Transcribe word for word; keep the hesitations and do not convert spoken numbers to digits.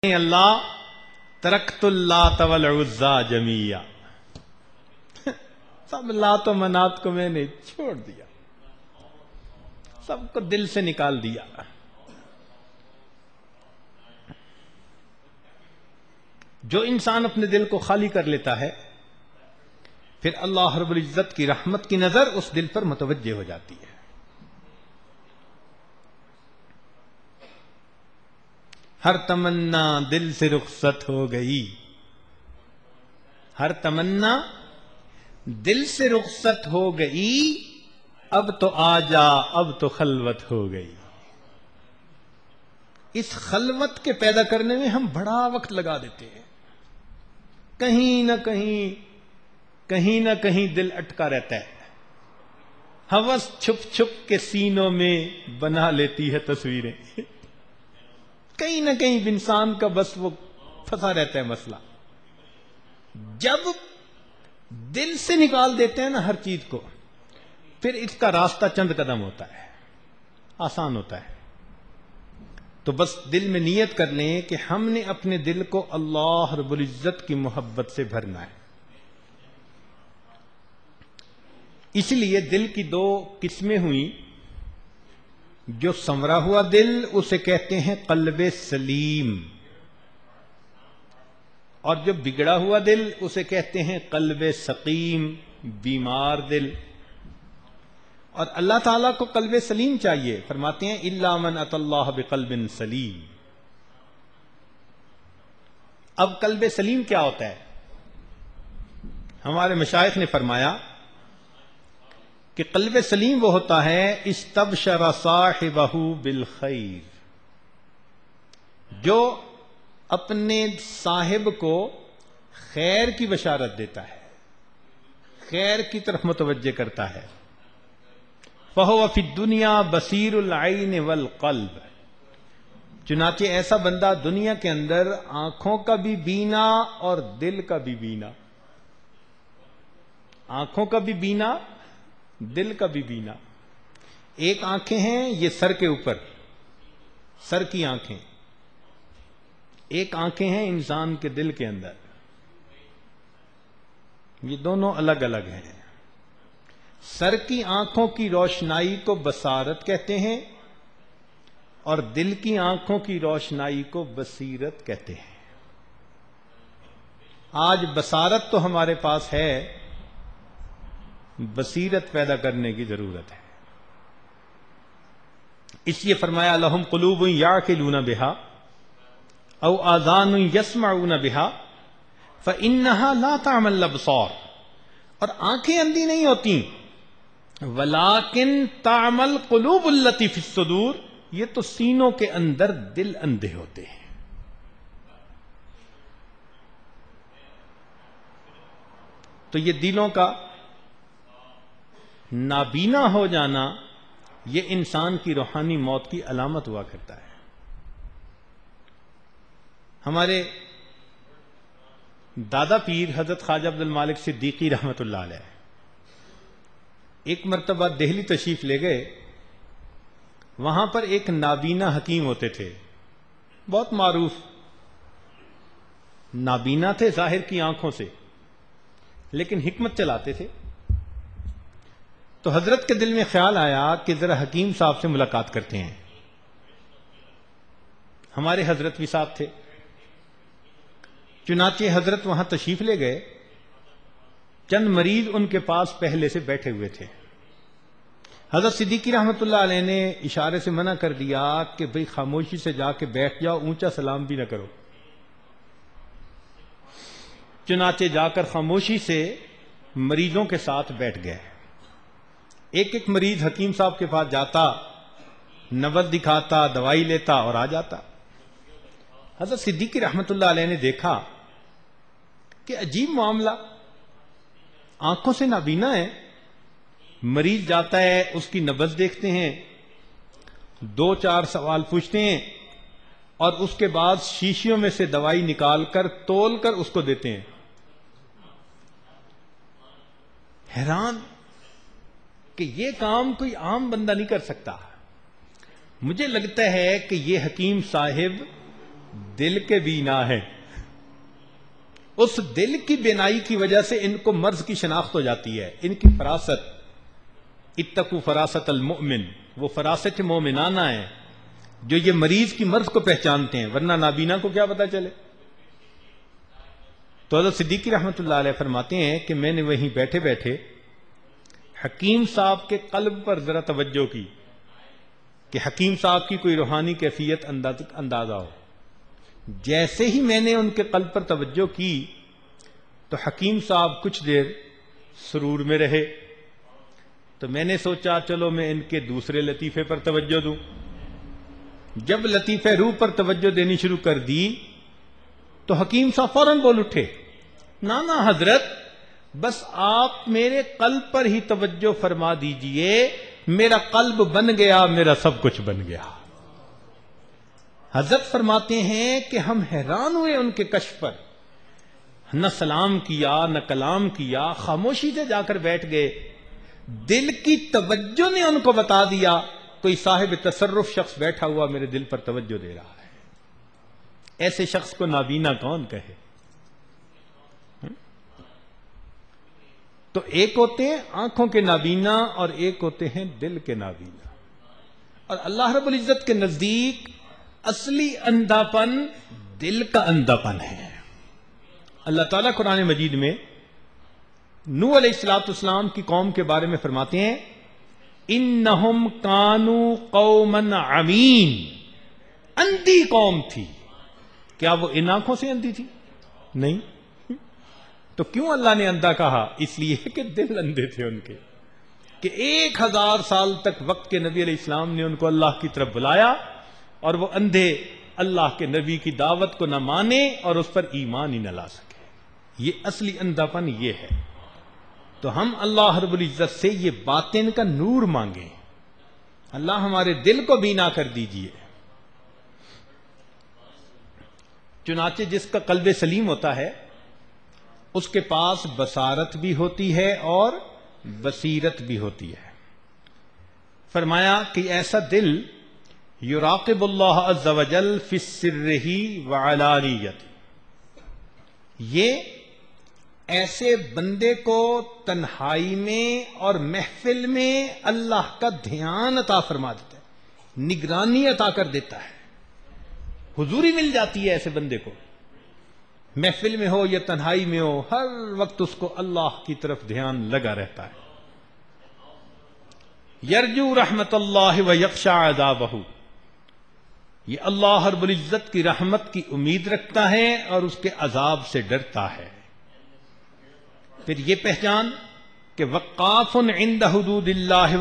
اللہ ترکت اللات والعزی جمیعا، سب لات و منات کو میں نے چھوڑ دیا، سب کو دل سے نکال دیا۔ جو انسان اپنے دل کو خالی کر لیتا ہے پھر اللہ رب العزت کی رحمت کی نظر اس دل پر متوجہ ہو جاتی ہے۔ ہر تمنا دل سے رخصت ہو گئی، ہر تمنا دل سے رخصت ہو گئی، اب تو آ جا اب تو خلوت ہو گئی۔ اس خلوت کے پیدا کرنے میں ہم بڑا وقت لگا دیتے ہیں، کہیں نہ کہیں کہیں نہ کہیں دل اٹکا رہتا ہے، ہوس چھپ چھپ کے سینوں میں بنا لیتی ہے تصویریں، کہیں نہ کہیں انسان کا بس وہ پھنسا رہتا ہے مسئلہ۔ جب دل سے نکال دیتے ہیں نا ہر چیز کو، پھر اس کا راستہ چند قدم ہوتا ہے، آسان ہوتا ہے۔ تو بس دل میں نیت کر لیں کہ ہم نے اپنے دل کو اللہ رب العزت کی محبت سے بھرنا ہے۔ اس لیے دل کی دو قسمیں ہوئیں، جو سنورا ہوا دل اسے کہتے ہیں قلب سلیم، اور جو بگڑا ہوا دل اسے کہتے ہیں قلب سقیم، بیمار دل۔ اور اللہ تعالیٰ کو قلب سلیم چاہیے، فرماتے ہیں الا من اتى اللہ بقلب سلیم۔ اب قلب سلیم کیا ہوتا ہے؟ ہمارے مشائخ نے فرمایا کہ قلب سلیم وہ ہوتا ہے استبشر صاحبہ بالخیر، جو اپنے صاحب کو خیر کی بشارت دیتا ہے، خیر کی طرف متوجہ کرتا ہے۔ فہو فی الدنیا بصیر العین والقلب، چنانچہ ایسا بندہ دنیا کے اندر آنکھوں کا بھی بینا اور دل کا بھی بینا، آنکھوں کا بھی بینا دل کا بھی بینا۔ ایک آنکھیں ہیں یہ سر کے اوپر، سر کی آنکھیں، ایک آنکھیں ہیں انسان کے دل کے اندر، یہ دونوں الگ الگ ہیں۔ سر کی آنکھوں کی روشنائی کو بصارت کہتے ہیں اور دل کی آنکھوں کی روشنائی کو بصیرت کہتے ہیں۔ آج بصارت تو ہمارے پاس ہے، بصیرت پیدا کرنے کی ضرورت ہے۔ اس لیے فرمایا لہم قلوب یعقلون بہا او آذان یسمعون بہا فانہا لا تعمی الابصار، اور آنکھیں اندھی نہیں ہوتی، ولیکن تعمی القلوب التی فی الصدور، یہ تو سینوں کے اندر دل اندھے ہوتے ہیں۔ تو یہ دلوں کا نابینا ہو جانا یہ انسان کی روحانی موت کی علامت ہوا کرتا ہے۔ ہمارے دادا پیر حضرت خواجہ عبد المالک صدیقی رحمت اللہ علیہ ایک مرتبہ دہلی تشریف لے گئے، وہاں پر ایک نابینا حکیم ہوتے تھے، بہت معروف، نابینا تھے ظاہر کی آنکھوں سے لیکن حکمت چلاتے تھے۔ تو حضرت کے دل میں خیال آیا کہ ذرا حکیم صاحب سے ملاقات کرتے ہیں۔ ہمارے حضرت بھی صاحب تھے، چنانچہ حضرت وہاں تشریف لے گئے۔ چند مریض ان کے پاس پہلے سے بیٹھے ہوئے تھے۔ حضرت صدیقی رحمت اللہ علیہ نے اشارے سے منع کر دیا کہ بھئی خاموشی سے جا کے بیٹھ جاؤ، اونچا سلام بھی نہ کرو۔ چنانچہ جا کر خاموشی سے مریضوں کے ساتھ بیٹھ گئے۔ ایک ایک مریض حکیم صاحب کے پاس جاتا، نبض دکھاتا، دوائی لیتا اور آ جاتا۔ حضرت صدیقی رحمت اللہ علیہ نے دیکھا کہ عجیب معاملہ، آنکھوں سے نابینا ہے، مریض جاتا ہے اس کی نبض دیکھتے ہیں، دو چار سوال پوچھتے ہیں اور اس کے بعد شیشیوں میں سے دوائی نکال کر تول کر اس کو دیتے ہیں۔ حیران کہ یہ کام کوئی عام بندہ نہیں کر سکتا۔ مجھے لگتا ہے کہ یہ حکیم صاحب دل کے بینا ہے، اس دل کی بینائی کی وجہ سے ان کو مرض کی شناخت ہو جاتی ہے، ان کی فراست، اتقوا فراست المؤمن، وہ فراست مومنانہ ہے جو یہ مریض کی مرض کو پہچانتے ہیں، ورنہ نابینا کو کیا پتا چلے۔ تو حضرت صدیقی رحمۃ اللہ علیہ فرماتے ہیں کہ میں نے وہیں بیٹھے بیٹھے حکیم صاحب کے قلب پر ذرا توجہ کی کہ حکیم صاحب کی کوئی روحانی کیفیت اندازہ ہو۔ جیسے ہی میں نے ان کے قلب پر توجہ کی تو حکیم صاحب کچھ دیر سرور میں رہے، تو میں نے سوچا چلو میں ان کے دوسرے لطیفے پر توجہ دوں۔ جب لطیفے روح پر توجہ دینی شروع کر دی تو حکیم صاحب فوراً بول اٹھے، نانا حضرت بس آپ میرے قلب پر ہی توجہ فرما دیجئے، میرا قلب بن گیا، میرا سب کچھ بن گیا۔ حضرت فرماتے ہیں کہ ہم حیران ہوئے ان کے کشف پر، نہ سلام کیا نہ کلام کیا، خاموشی سے جا کر بیٹھ گئے۔ دل کی توجہ نے ان کو بتا دیا، کوئی صاحب تصرف شخص بیٹھا ہوا میرے دل پر توجہ دے رہا ہے۔ ایسے شخص کو نابینا کون کہے؟ تو ایک ہوتے ہیں آنکھوں کے نابینا اور ایک ہوتے ہیں دل کے نابینا، اور اللہ رب العزت کے نزدیک اصلی اندھا پن دل کا اندھا پن ہے۔ اللہ تعالیٰ قرآن مجید میں نوح علیہ الصلوۃ والسلام کی قوم کے بارے میں فرماتے ہیں، انہم کانوا قوما عمین، اندھی قوم تھی۔ کیا وہ ان آنکھوں سے اندھی تھی؟ نہیں۔ تو کیوں اللہ نے اندھا کہا؟ اس لیے کہ دل اندھے تھے ان کے، کہ ایک ہزار سال تک وقت کے نبی علیہ السلام نے ان کو اللہ کی طرف بلایا اور وہ اندھے اللہ کے نبی کی دعوت کو نہ مانے اور اس پر ایمان ہی نہ لا سکے۔ یہ اصلی اندھا پن یہ ہے۔ تو ہم اللہ رب العزت سے یہ باطن کا نور مانگیں، اللہ ہمارے دل کو بینا کر دیجئے۔ چنانچہ جس کا قلب سلیم ہوتا ہے اس کے پاس بصارت بھی ہوتی ہے اور بصیرت بھی ہوتی ہے۔ فرمایا کہ ایسا دل یراقب اللہ عز وجل فی السرہ وعلانیت، یہ ایسے بندے کو تنہائی میں اور محفل میں اللہ کا دھیان عطا فرما دیتا ہے، نگرانی عطا کر دیتا ہے، حضوری مل جاتی ہے ایسے بندے کو، محفل میں ہو یا تنہائی میں ہو، ہر وقت اس کو اللہ کی طرف دھیان لگا رہتا ہے۔ یرجو رحمت اللہ و یخشی عذابہ، یہ اللہ رب العزت کی رحمت کی امید رکھتا ہے اور اس کے عذاب سے ڈرتا ہے۔ پھر یہ پہچان کہ وقاف عند حدود اللہ